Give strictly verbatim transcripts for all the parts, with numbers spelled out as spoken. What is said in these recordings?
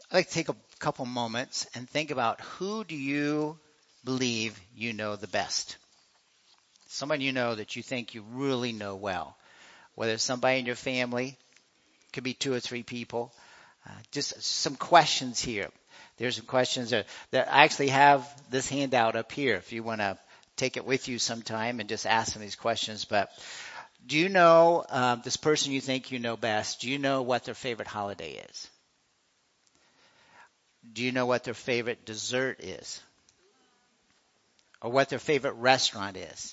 I'd like to take a couple moments and think about who do you believe you know the best? Someone you know that you think you really know well. Whether it's somebody in your family, could be two or three people. Uh, just some questions here. There's some questions that, that I actually have this handout up here if you want to take it with you sometime and just ask them these questions. But do you know um, this person you think you know best? Do you know what their favorite holiday is? Do you know what their favorite dessert is? Or what their favorite restaurant is?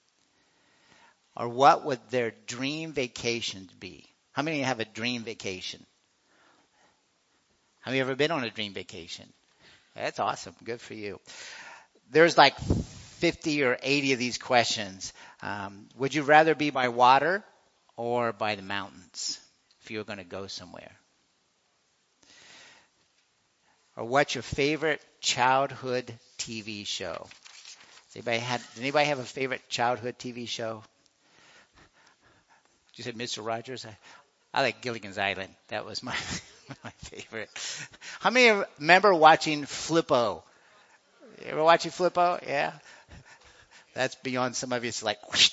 Or what would their dream vacation be? How many have a dream vacation? Have you ever been on a dream vacation? That's awesome. Good for you. There's like fifty or eighty of these questions. Um, would you rather be by water or by the mountains if you were going to go somewhere? Or what's your favorite childhood T V show? Does anybody have, does anybody have a favorite childhood T V show? You said Mister Rogers? I, I like Gilligan's Island. That was my my favorite. How many remember watching Flippo? You ever watching Flippo? Yeah. That's beyond some of you. It's like, whoosh.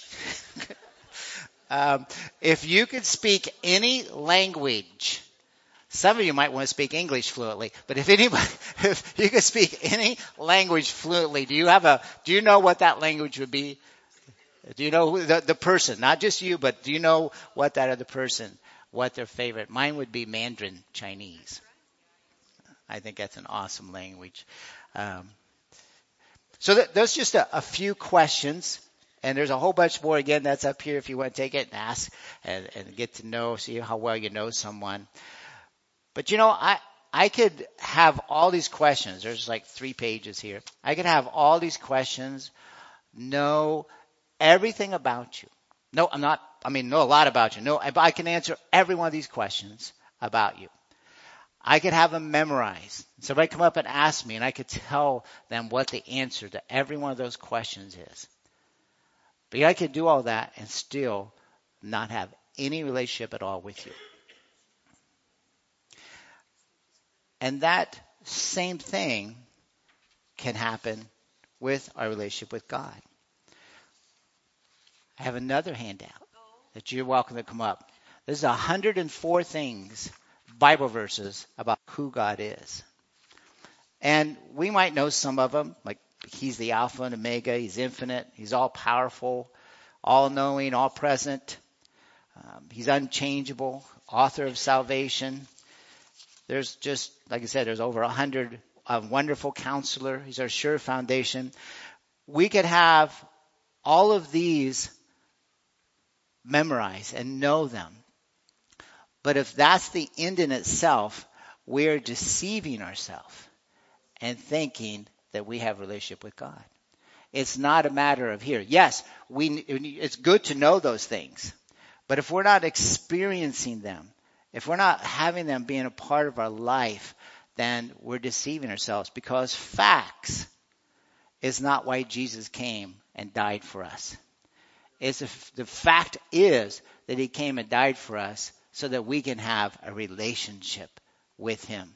um, if you could speak any language, some of you might want to speak English fluently, but if anybody, if you could speak any language fluently, do you have a, do you know what that language would be? Do you know who the, the person, not just you, but do you know what that other person, what their favorite? Mine would be Mandarin Chinese. I think that's an awesome language. Um, so that, that's just a, a few questions, and there's a whole bunch more. Again, that's up here if you want to take it and ask and, and get to know, see how well you know someone. But you know, I I could have all these questions. There's like three pages here. I could have all these questions, know everything about you. No, I'm not, I mean, know a lot about you. No, but I can answer every one of these questions about you. I could have them memorized. Somebody come up and ask me, and I could tell them what the answer to every one of those questions is. But I could do all that and still not have any relationship at all with you. And that same thing can happen with our relationship with God. I have another handout that you're welcome to come up. There's one hundred four things, Bible verses, about who God is. And we might know some of them, like he's the Alpha and Omega, he's infinite, he's all powerful, all knowing, all present. Um, he's unchangeable, author of salvation. There's just, like I said, there's over a hundred, a wonderful counselor. He's our sure foundation. We could have all of these memorized and know them. But if that's the end in itself, we're deceiving ourselves and thinking that we have a relationship with God. It's not a matter of here. Yes, we, it's good to know those things. But if we're not experiencing them, if we're not having them being a part of our life, then we're deceiving ourselves, because facts is not why Jesus came and died for us. It's a, the fact is that he came and died for us so that we can have a relationship with him.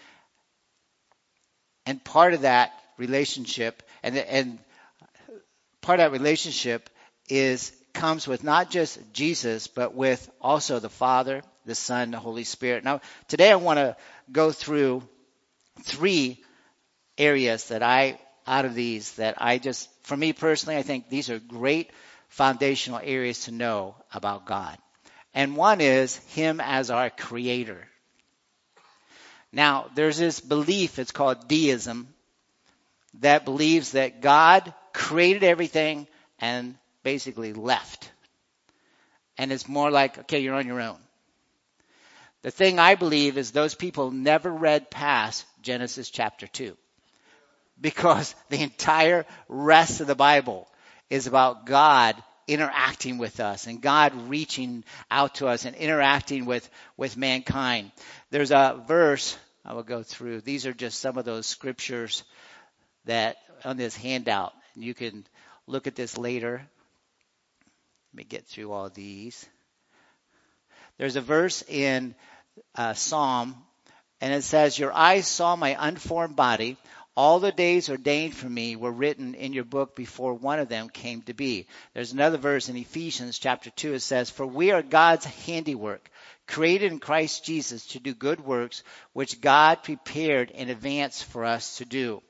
And part of that relationship, and, and part of that relationship is comes with not just Jesus, but with also the Father, the Son, the Holy Spirit. Now, today I want to go through three areas that I, out of these, that I just, for me personally, I think these are great foundational areas to know about God. And one is him as our creator. Now, there's this belief, it's called deism, that believes that God created everything and basically left. And it's more like, okay, you're on your own. The thing I believe is those people never read past Genesis chapter two. Because the entire rest of the Bible is about God interacting with us and God reaching out to us and interacting with, with mankind. There's a verse I will go through. These are just some of those scriptures that on this handout. You can look at this later. Let me get through all these. There's a verse in uh, Psalm, And it says, your eyes saw my unformed body. All the days ordained for me were written in your book before one of them came to be. There's another verse in Ephesians chapter two. It says, for we are God's handiwork, created in Christ Jesus to do good works, which God prepared in advance for us to do.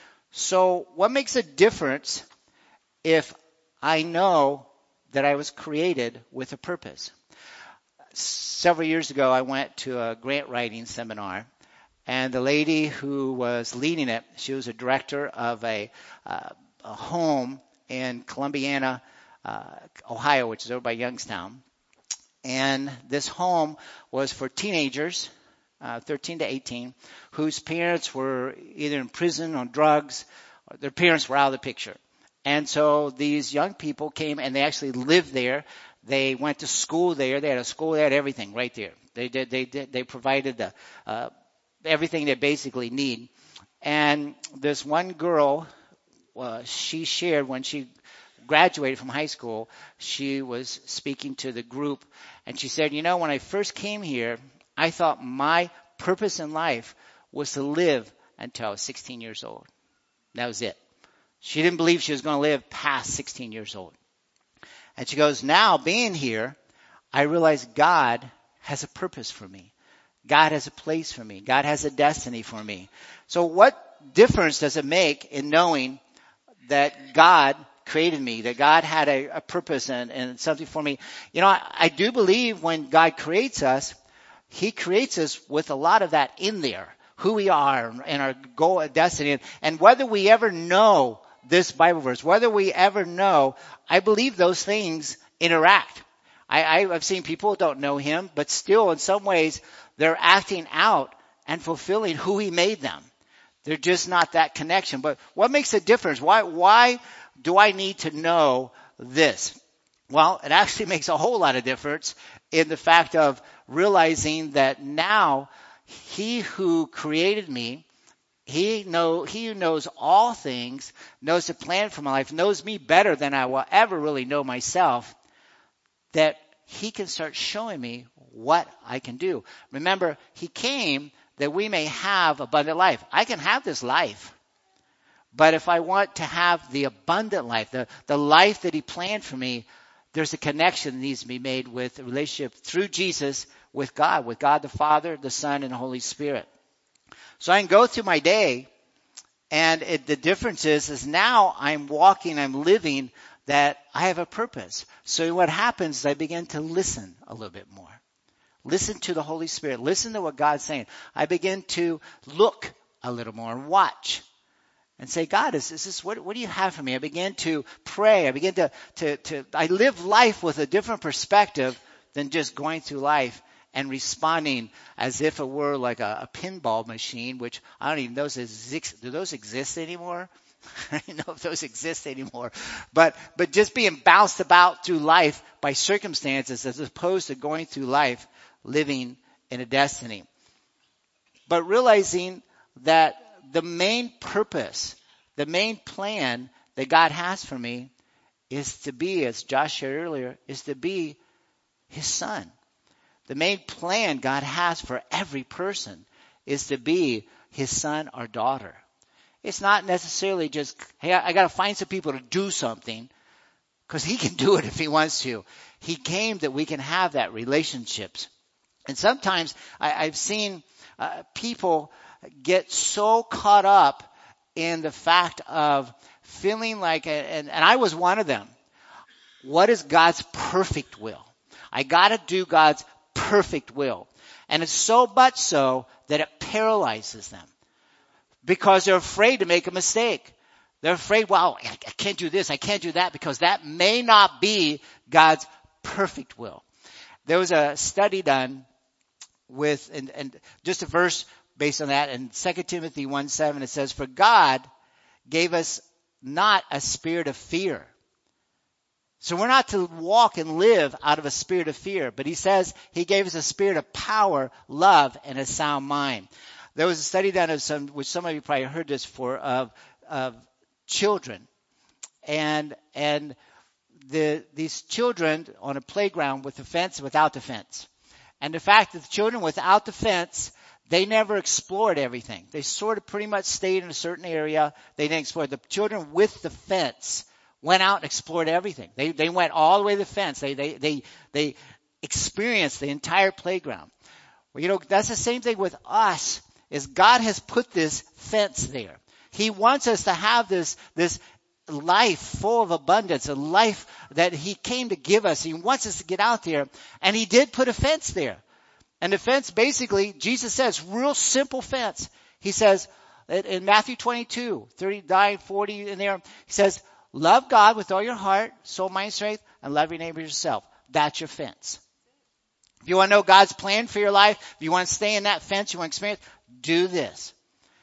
So what makes a difference if I know that I was created with a purpose? Several years ago, I went to a grant writing seminar, and the lady who was leading it, she was a director of a, uh, a home in Columbiana, uh, Ohio, which is over by Youngstown. And this home was for teenagers, uh, thirteen to eighteen, whose parents were either in prison on drugs, or their parents were out of the picture. And so these young people came and they actually lived there. They went to school there. They had a school. They had everything right there. They did. They did. They provided the uh, everything they basically need. And this one girl, uh, she shared when she graduated from high school, she was speaking to the group, and she said, "You know, when I first came here, I thought my purpose in life was to live until I was sixteen years old. That was it. She didn't believe she was going to live past sixteen years old." And she goes, now being here, I realize God has a purpose for me. God has a place for me. God has a destiny for me. So what difference does it make in knowing that God created me, that God had a, a purpose and, and something for me? You know, I, I do believe when God creates us, He creates us with a lot of that in there, who we are and our goal and destiny. And, and whether we ever know this Bible verse, whether we ever know, I believe those things interact. I, I, I've seen people who don't know Him, but still in some ways they're acting out and fulfilling who He made them. They're just not that connection. But what makes a difference? Why, why do I need to know this? Well, it actually makes a whole lot of difference in the fact of realizing that now He who created me, He know He who knows all things, knows the plan for my life, knows me better than I will ever really know myself, that He can start showing me what I can do. Remember, He came that we may have abundant life. I can have this life, but if I want to have the abundant life, the, the life that He planned for me, there's a connection that needs to be made with a relationship through Jesus with God, with God the Father, the Son, and the Holy Spirit. So I can go through my day, and it, the difference is, is now I'm walking, I'm living, that I have a purpose. So what happens is I begin to listen a little bit more. Listen to the Holy Spirit. Listen to what God's saying. I begin to look a little more and watch and say, God, is, is this, what, what do you have for me? I begin to pray. I begin to, to, to, I live life with a different perspective than just going through life and responding as if it were like a, a pinball machine, which I don't even know, if do those exist anymore? I don't know if those exist anymore. But but just being bounced about through life by circumstances as opposed to going through life living in a destiny. But realizing that the main purpose, the main plan that God has for me is to be, as Josh shared earlier, is to be His son. The main plan God has for every person is to be His son or daughter. It's not necessarily just, hey, I, I got to find some people to do something, because He can do it if He wants to. He came that we can have that relationships. And sometimes I, I've seen uh, people get so caught up in the fact of feeling like, and, and I was one of them, what is God's perfect will? I got to do God's perfect will. And it's so much so that it paralyzes them because they're afraid to make a mistake. They're afraid, well, I can't do this, I can't do that, because that may not be God's perfect will. There was a study done with, and, and just a verse based on that, in Second Timothy one seven, it says, for God gave us not a spirit of fear. So we're not to walk and live out of a spirit of fear, but He says He gave us a spirit of power, love, and a sound mind. There was a study done of some, which some of you probably heard this for, of, of children. And, and the, these children on a playground with the fence, without the fence. And the fact that the children without the fence, They never explored everything. They sort of pretty much stayed in a certain area. They didn't explore. The children with the fence went out and explored everything. They they went all the way to the fence. They they they they experienced the entire playground. Well, you know, that's the same thing with us. Is God has put this fence there. He wants us to have this this life full of abundance, a life that he came to give us. He wants us to get out there, and he did put a fence there. And the fence, basically, Jesus says, real simple fence. He says, in Matthew twenty-two, thirty-nine, forty in there, he says, love God with all your heart, soul, mind, strength, and love your neighbor as yourself. That's your fence. If you want to know God's plan for your life, if you want to stay in that fence, you want to experience, do this.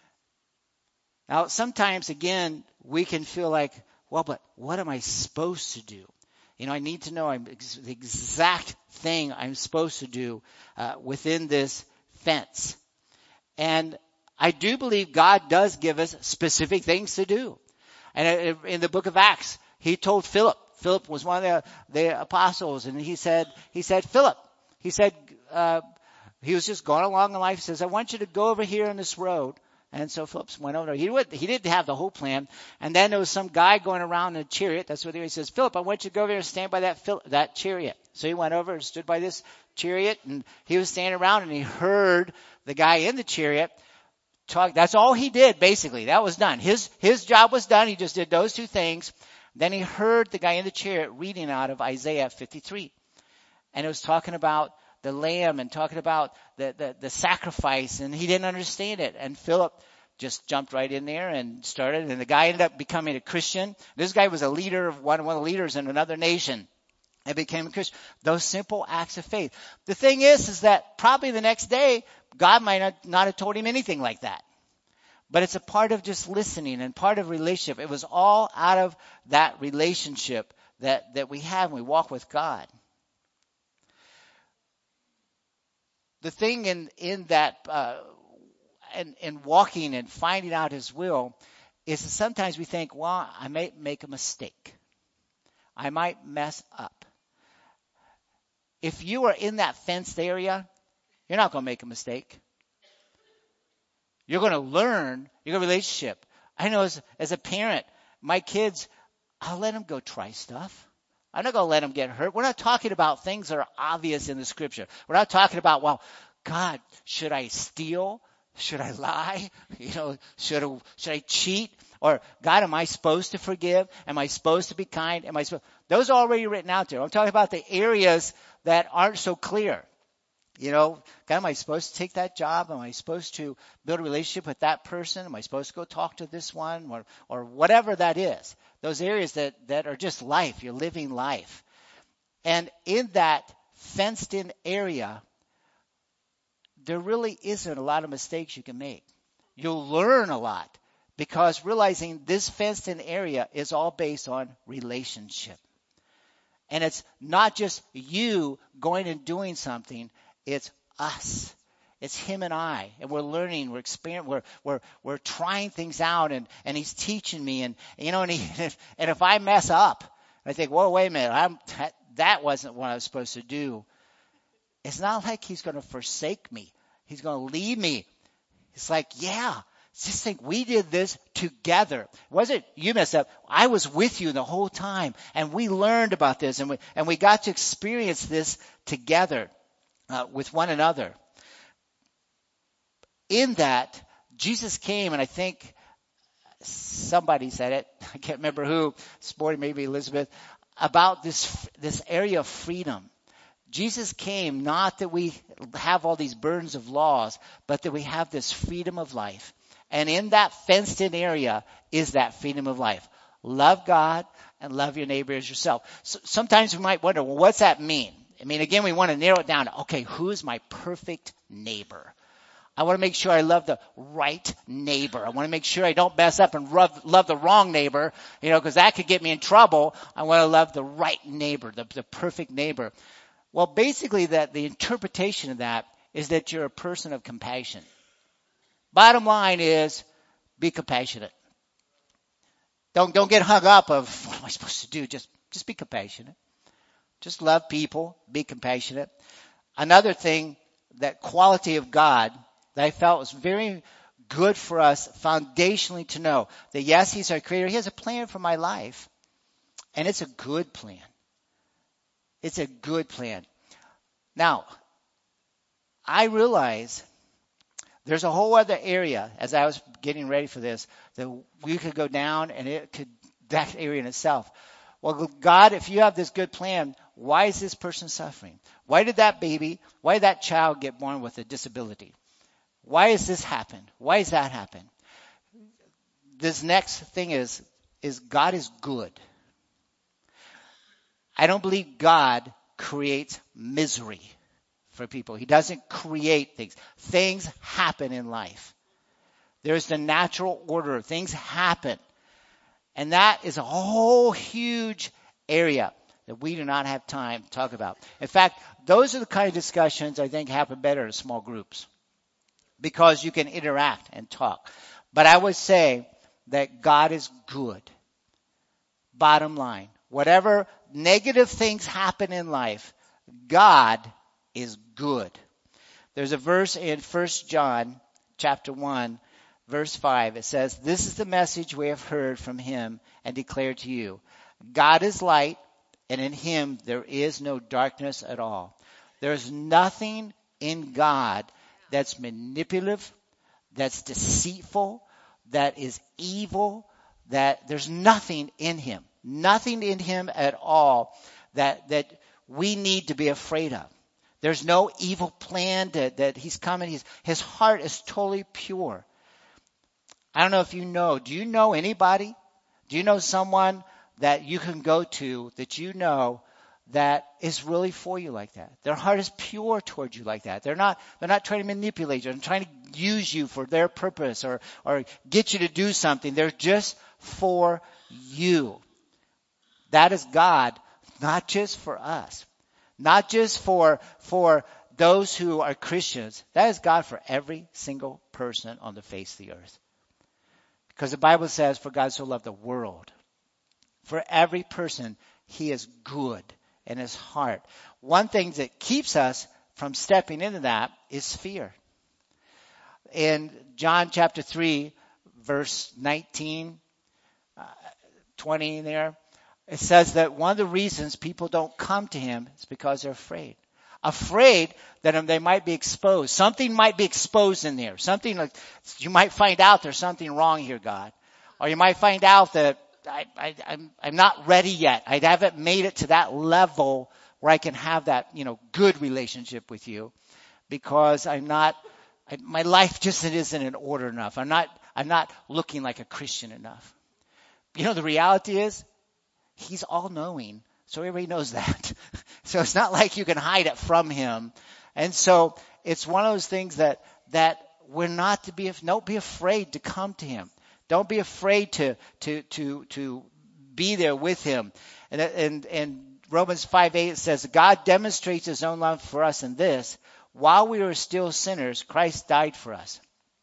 Now, sometimes, again, we can feel like, well, but what am I supposed to do? You know, I need to know I'm ex- the exact thing I'm supposed to do uh, within this fence. And I do believe God does give us specific things to do. And in the book of Acts, he told Philip, Philip was one of the, the apostles, and he said, he said, Philip, he said, uh, he was just going along in life. He says, I want you to go over here on this road. And so Philip went over. He would, he didn't have the whole plan. And then there was some guy going around in a chariot. That's what he says, Philip, I want you to go over here and stand by that that chariot. So he went over and stood by this chariot, and he was standing around, and he heard the guy in the chariot talk. That's all he did, basically. That was done. His his job was done. He just did those two things. Then he heard the guy in the chariot reading out of Isaiah fifty-three. And it was talking about the lamb and talking about the, the, the sacrifice, and he didn't understand it. And Philip just jumped right in there and started, and the guy ended up becoming a Christian. This guy was a leader of one, one of the leaders in another nation and became a Christian. Those simple acts of faith. The thing is, is that probably the next day, God might not, not have told him anything like that. But it's a part of just listening and part of relationship. It was all out of that relationship that, that we have when we walk with God. The thing in, in that, uh, in, in walking and finding out his will is that sometimes we think, well, I may make a mistake. I might mess up. If you are in that fenced area, you're not going to make a mistake. You're going to learn your relationship. I know as, as a parent, my kids, I'll let them go try stuff. I'm not going to let them get hurt. We're not talking about things that are obvious in the scripture. We're not talking about, well, God, should I steal? Should I lie? You know, should I, should I cheat? Or, God, am I supposed to forgive? Am I supposed to be kind? Am I supposed? Those are already written out there. I'm talking about the areas that aren't so clear. You know, God, am I supposed to take that job? Am I supposed to build a relationship with that person? Am I supposed to go talk to this one? Or, or whatever that is. Those areas that, that are just life. You're living life. And in that fenced-in area, there really isn't a lot of mistakes you can make. You'll learn a lot because realizing this fenced-in area is all based on relationship. And it's not just you going and doing something. It's us. It's him and I, and we're learning, we're experiencing, we're we're we're trying things out, and, and he's teaching me, and you know, and he, and if I mess up, I think, whoa, wait a minute, I'm that, that wasn't what I was supposed to do. It's not like he's going to forsake me. He's going to leave me. It's like, yeah, just think we did this together. It wasn't you messed up. I was with you the whole time, and we learned about this, and we and we got to experience this together uh, with one another. In that, Jesus came, and I think somebody said it, I can't remember who, Sporty, maybe Elizabeth, about this this area of freedom. Jesus came not that we have all these burdens of laws, but that we have this freedom of life. And in that fenced-in area is that freedom of life. Love God and love your neighbor as yourself. So sometimes we might wonder, well, what's that mean? I mean, again, we want to narrow it down to, okay, who is my perfect neighbor? I want to make sure I love the right neighbor. I want to make sure I don't mess up and love, love the wrong neighbor, you know, because that could get me in trouble. I want to love the right neighbor, the, the perfect neighbor. Well, basically, that the interpretation of that is that you're a person of compassion. Bottom line is, be compassionate. Don't don't get hung up of what am I supposed to do? Just just be compassionate. Just love people. Be compassionate. Another thing, that quality of God that I felt was very good for us foundationally to know that yes, he's our creator. He has a plan for my life. And it's a good plan. It's a good plan. Now, I realize there's a whole other area, as I was getting ready for this, that we could go down and it could, that area in itself. Well, God, if you have this good plan, why is this person suffering? Why did that baby, why did that child get born with a disability? Why does this happen? Why does that happen? This next thing is, is God is good. I don't believe God creates misery for people. He doesn't create things. Things happen in life. There's the natural order. Things happen. And that is a whole huge area that we do not have time to talk about. In fact, those are the kind of discussions I think happen better in small groups because you can interact and talk. But I would say that God is good. Bottom line, whatever negative things happen in life, God is good. There's a verse in First John chapter one, verse five. It says, "This is the message we have heard from him and declared to you. God is light, and in him there is no darkness at all." There's nothing in God that's manipulative, that's deceitful, that is evil, that there's nothing in him. Nothing in him at all that, that we need to be afraid of. There's no evil plan that, that he's coming. He's, his heart is totally pure. I don't know if you know. Do you know anybody? Do you know someone that you can go to that you know that is really for you like that? Their heart is pure towards you like that. They're not, they're not trying to manipulate you. They're trying to use you for their purpose or, or get you to do something. They're just for you. That is God, not just for us, not just for, for those who are Christians. That is God for every single person on the face of the earth. Because the Bible says, for God so loved the world. For every person, he is good in his heart. One thing that keeps us from stepping into that is fear. In John chapter three, verse nineteen, uh, twenty there, it says that one of the reasons people don't come to him is because they're afraid. Afraid that they might be exposed. Something might be exposed in there. Something like, you might find out there's something wrong here, God. Or you might find out that I, I, I'm, I'm not ready yet. I haven't made it to that level where I can have that, you know, good relationship with you because I'm not, I, my life just isn't in order enough. I'm not, I'm not looking like a Christian enough. You know, the reality is, he's all-knowing, so everybody knows that. So it's not like you can hide it from him. And so it's one of those things that that we're not to be, don't be afraid to come to him. Don't be afraid to to to to be there with him. And and and Romans five eight says, God demonstrates his own love for us in this: while we were still sinners, Christ died for us.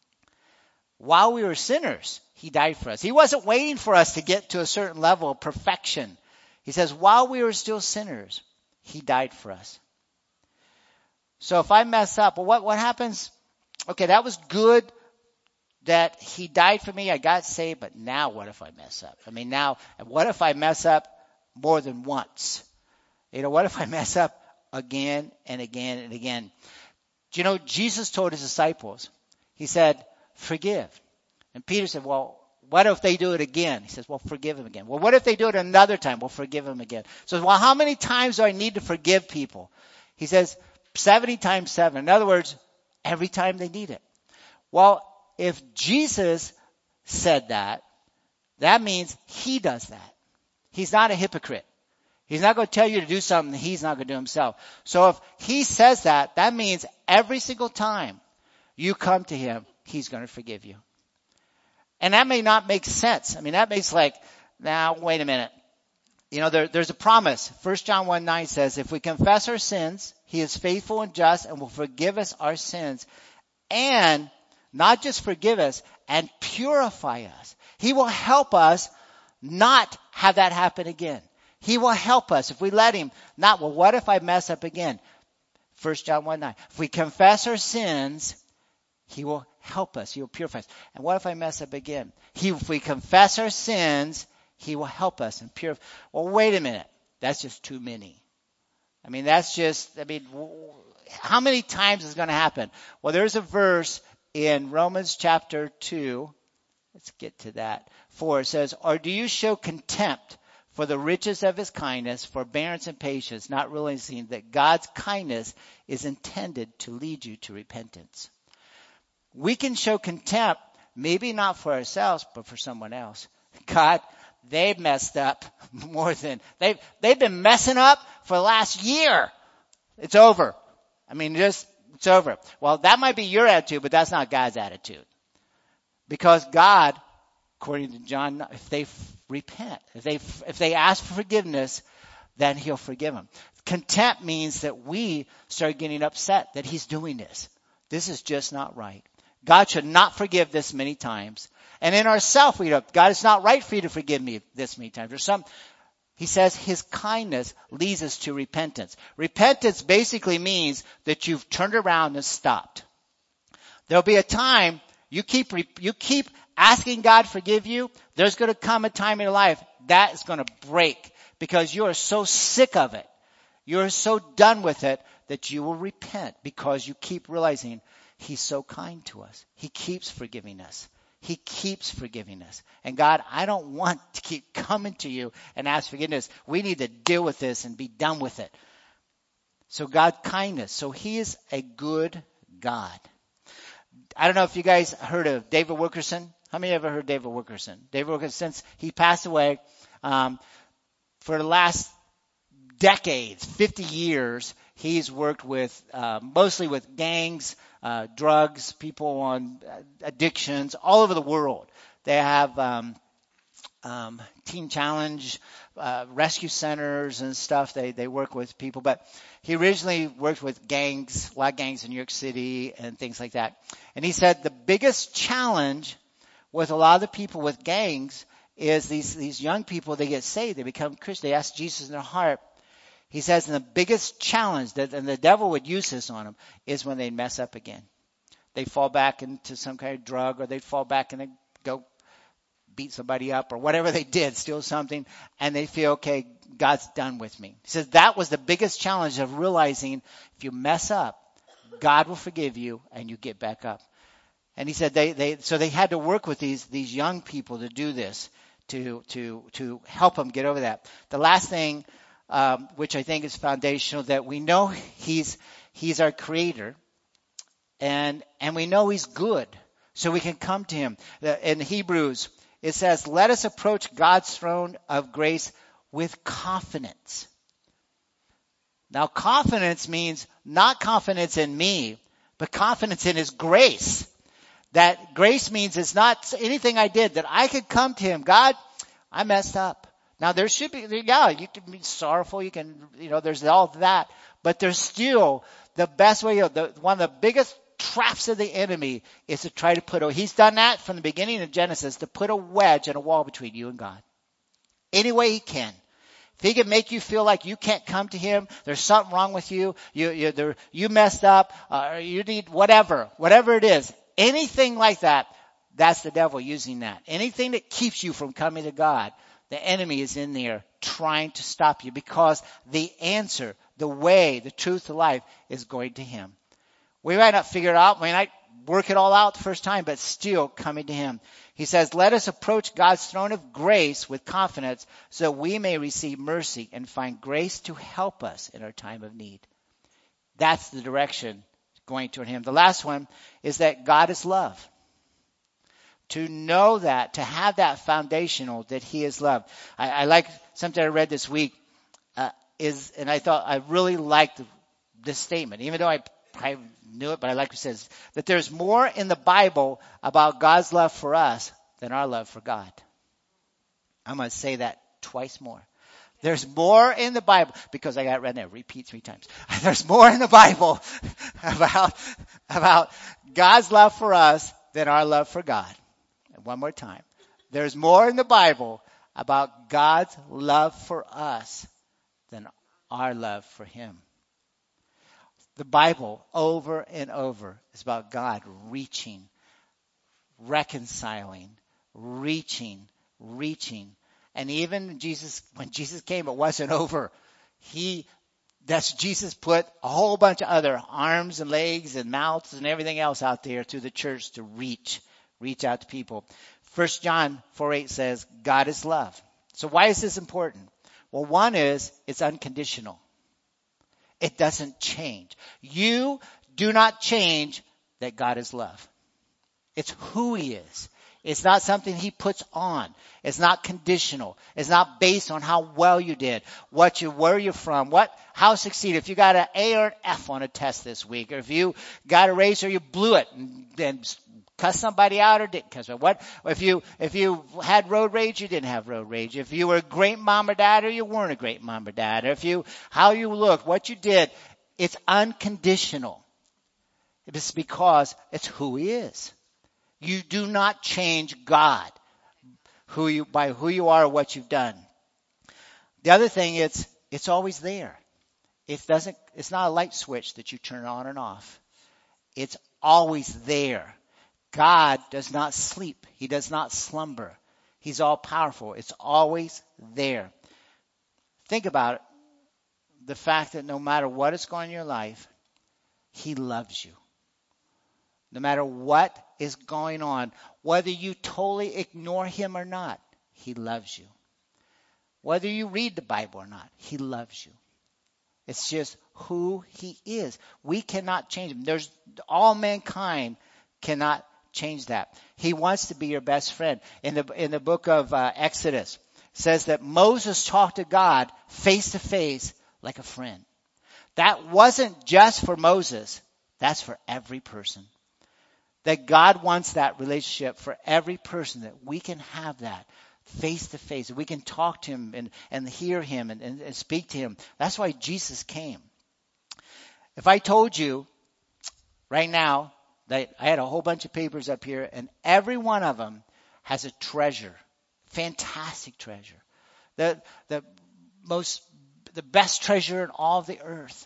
While we were sinners, he died for us. He wasn't waiting for us to get to a certain level of perfection. He says, while we were still sinners, he died for us. So if I mess up, well, what, what happens? Okay, that was good that he died for me. I got saved, but now what if I mess up? I mean, now, what if I mess up more than once? You know, what if I mess up again and again and again? Do you know, Jesus told his disciples, he said, forgive. And Peter said, well, what if they do it again? He says, well, forgive them again. Well, what if they do it another time? Well, forgive them again. So, well, how many times do I need to forgive people? He says, seventy times seven. In other words, every time they need it. Well, if Jesus said that, that means he does that. He's not a hypocrite. He's not going to tell you to do something he's not going to do himself. So if he says that, that means every single time you come to him, he's going to forgive you. And that may not make sense. I mean, that makes like, now, wait a minute. You know, there, there's a promise. First John one nine says, if we confess our sins, he is faithful and just and will forgive us our sins. And not just forgive us, and purify us. He will help us not have that happen again. He will help us if we let him. Not, well, what if I mess up again? First John one nine. If we confess our sins, He will help us. He will purify us. And what if I mess up again? He, if we confess our sins, he will help us and purify. Well, wait a minute. That's just too many. I mean, that's just, I mean, how many times is going to happen? Well, there's a verse in Romans chapter two. Let's get to that. four, it says, or do you show contempt for the riches of his kindness, forbearance and patience, not realizing that God's kindness is intended to lead you to repentance? We can show contempt, maybe not for ourselves, but for someone else. God, they've messed up more than, they've, they've been messing up for the last year. It's over. I mean, just, it's over. Well, that might be your attitude, but that's not God's attitude. Because God, according to John, if they f- repent, if they, f- if they ask for forgiveness, then he'll forgive them. Contempt means that we start getting upset that he's doing this. This is just not right. God should not forgive this many times. And in ourselves, we go, God, it's not right for you to forgive me this many times. Or some, he says his kindness leads us to repentance. Repentance basically means that you've turned around and stopped. There'll be a time you keep, you keep asking God to forgive you. There's going to come a time in your life that is going to break because you are so sick of it. You're so done with it that you will repent because you keep realizing he's so kind to us. He keeps forgiving us. He keeps forgiving us. And God, I don't want to keep coming to you and ask forgiveness. We need to deal with this and be done with it. So God, kindness. So he is a good God. I don't know if you guys heard of David Wilkerson. How many ever heard David Wilkerson? David Wilkerson, since he passed away, um, for the last decades, fifty years, he's worked with, uh, mostly with gangs, uh, drugs, people on addictions all over the world. They have, um, um, Teen Challenge, uh, rescue centers and stuff. They, they work with people, but he originally worked with gangs, a lot of gangs in New York City and things like that. And he said the biggest challenge with a lot of the people with gangs is these, these young people, they get saved, they become Christian, they ask Jesus in their heart. He says, and the biggest challenge that, and the devil would use this on them, is when they mess up again. They fall back into some kind of drug, or they fall back and they go beat somebody up, or whatever they did, steal something, and they feel, okay, God's done with me. He says that was the biggest challenge of realizing if you mess up, God will forgive you and you get back up. And he said they, they, so they had to work with these, these young people to do this, to, to, to help them get over that. The last thing, um, which I think is foundational, that we know he's, he's our creator, and, and we know he's good, so we can come to him. In Hebrews, it says, let us approach God's throne of grace with confidence. Now, confidence means not confidence in me, but confidence in his grace. That grace means it's not anything I did, that I could come to him. God, I messed up. Now, there should be, yeah, you can be sorrowful. You can, you know, there's all that. But there's still the best way, the, one of the biggest traps of the enemy is to try to put a, he's done that from the beginning of Genesis, to put a wedge and a wall between you and God. Any way he can. If he can make you feel like you can't come to him, there's something wrong with you, you, you, there, you messed up, uh, you need whatever, whatever it is, anything like that, that's the devil using that. Anything that keeps you from coming to God, the enemy is in there trying to stop you, because the answer, the way, the truth to life is going to him. We might not figure it out. We might work it all out the first time, but still coming to him. He says, let us approach God's throne of grace with confidence so we may receive mercy and find grace to help us in our time of need. That's the direction going toward him. The last one is that God is love. To know that, to have that foundational, that he is love. I, I like something I read this week, uh, is, and I thought I really liked this statement, even though I I knew it, but I like it says that there's more in the Bible about God's love for us than our love for God. I'm going to say that twice more. There's more in the Bible, because I got it right there, repeat three times. There's more in the Bible about, about God's love for us than our love for God. And one more time. There's more in the Bible about God's love for us than our love for him. The Bible, over and over, is about God reaching, reconciling, reaching, reaching. And even Jesus, when Jesus came, it wasn't over. He, that's Jesus put a whole bunch of other arms and legs and mouths and everything else out there to the church to reach, reach out to people. First John four eight says, God is love. So why is this important? Well, one is, it's unconditional. It doesn't change. You do not change that God is love. It's who he is. It's not something he puts on. It's not conditional. It's not based on how well you did, what you, where you're from, what, how succeeded. If you got an A or an F on a test this week, or if you got a raise or you blew it and then cuss somebody out or didn't cuss them. What if you if you had road rage, you didn't have road rage. If you were a great mom or dad, or you weren't a great mom or dad. Or if you how you looked, what you did, it's unconditional. It's because it's who he is. You do not change God who you by who you are or what you've done. The other thing is it's always there. It doesn't it's not a light switch that you turn on and off. It's always there. God does not sleep. He does not slumber. He's all powerful. It's always there. Think about it. The fact that no matter what is going on in your life, he loves you. No matter what is going on, whether you totally ignore him or not, he loves you. Whether you read the Bible or not, he loves you. It's just who he is. We cannot change him. There's all mankind cannot change that. He wants to be your best friend. In the in the book of uh, Exodus, it says that Moses talked to God face to face like a friend. That wasn't just for Moses. That's for every person. That God wants that relationship for every person, that we can have that face to face. That we can talk to him and, and hear him and, and, and speak to him. That's why Jesus came. If I told you right now that I had a whole bunch of papers up here, and every one of them has a treasure, fantastic treasure, the the most, the best treasure in all of the earth,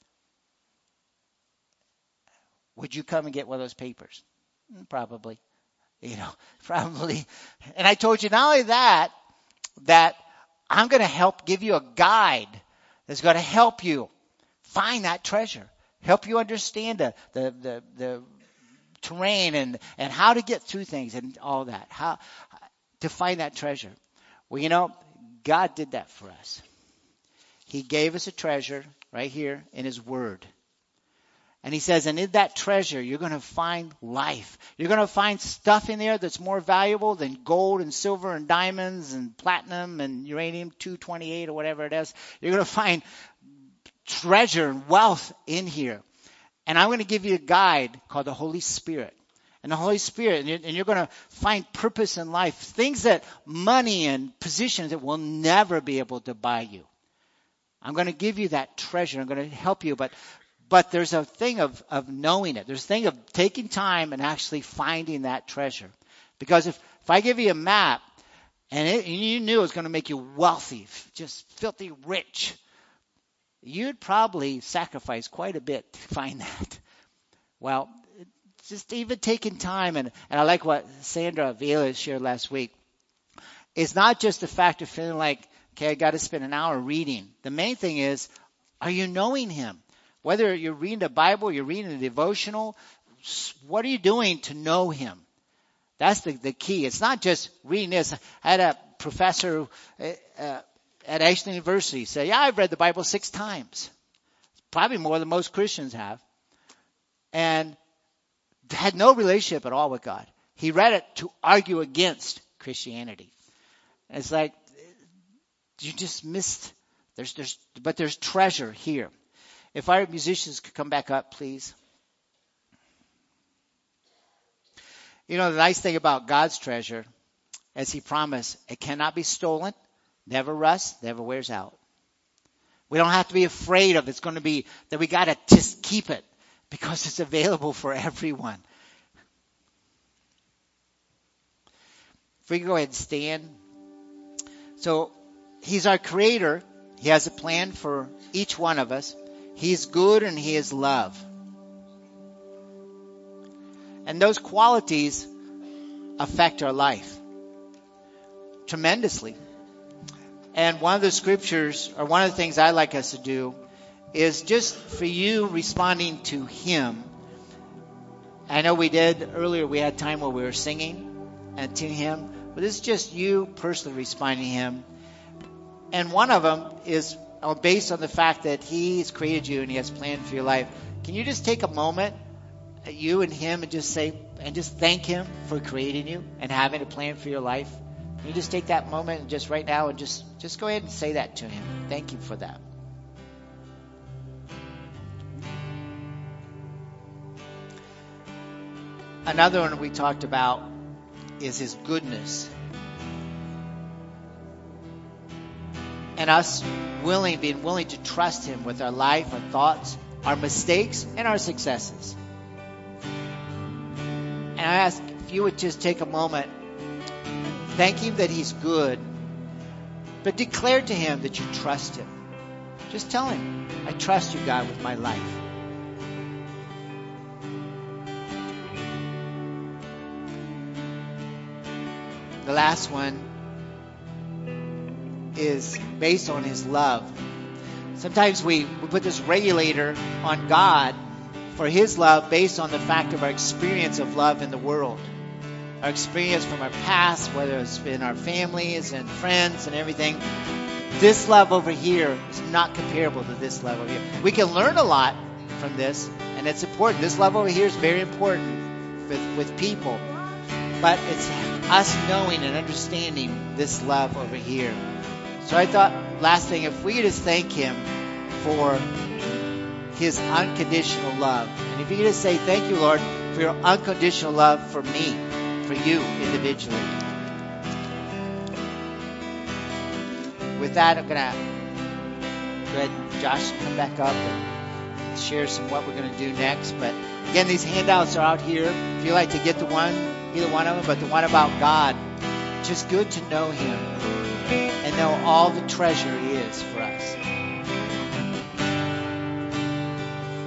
would you come and get one of those papers? Probably, you know, probably. And I told you not only that, that I'm going to help give you a guide that's going to help you find that treasure, help you understand the the the, the terrain and, and how to get through things and all that, how to find that treasure. Well, you know, God did that for us. He gave us a treasure right here in his word. And he says, and in that treasure, you're going to find life. You're going to find stuff in there that's more valuable than gold and silver and diamonds and platinum and uranium two twenty-eight or whatever it is. You're going to find treasure and wealth in here. And I'm going to give you a guide called the Holy Spirit. And the Holy Spirit, and you're, and you're going to find purpose in life. Things that money and positions that will never be able to buy you. I'm going to give you that treasure. I'm going to help you. But but there's a thing of, of knowing it. There's a thing of taking time and actually finding that treasure. Because if, if I give you a map, and, it, and you knew it was going to make you wealthy, just filthy rich, you'd probably sacrifice quite a bit to find that. Well, just even taking time, and, and I like what Sandra Vela shared last week. It's not just the fact of feeling like, okay, I got to spend an hour reading. The main thing is, are you knowing him? Whether you're reading the Bible, you're reading a devotional, what are you doing to know him? That's the, the key. It's not just reading this. I had a professor uh, at Ashland University say, yeah, I've read the Bible six times. Probably more than most Christians have. And had no relationship at all with God. He read it to argue against Christianity. And it's like, you just missed, there's, there's, but there's treasure here. If our musicians could come back up, please. You know, the nice thing about God's treasure, as he promised, it cannot be stolen, never rusts, never wears out. We don't have to be afraid of it's going to be, that we got to just keep it because it's available for everyone. If we can go ahead and stand. So he's our creator. He has a plan for each one of us. He's good and He is love. And those qualities affect our life tremendously. And one of the scriptures, or one of the things I like us to do, is just for you responding to Him. I know we did earlier, we had time where we were singing and to Him, but this is just you personally responding to Him. And one of them is based on the fact that He has created you and He has planned for your life. Can you just take a moment, you and Him, and just say, and just thank Him for creating you and having a plan for your life? Can you just take that moment and just right now and just, just go ahead and say that to Him? Thank you for that. Another one we talked about is His goodness. And us willing, being willing to trust Him with our life, our thoughts, our mistakes, and our successes. And I ask if you would just take a moment, thank Him that He's good, but declare to Him that you trust Him. Just tell Him, I trust you, God, with my life. The last one is based on His love. Sometimes we, we put this regulator on God for His love based on the fact of our experience of love in the world. Our experience from our past, whether it's been our families and friends and everything. This love over here is not comparable to this love over here. We can learn a lot from this, and it's important. This love over here is very important with, with people. But it's us knowing and understanding this love over here. So I thought, last thing, if we could just thank Him for His unconditional love. And if you could just say, thank you, Lord, for your unconditional love for me, for you individually. With that, I'm going to go ahead and Josh come back up and share some what we're going to do next. But again, these handouts are out here. If you'd like to get the one, either one of them, but the one about God, just good to know Him and know all the treasure He is for us.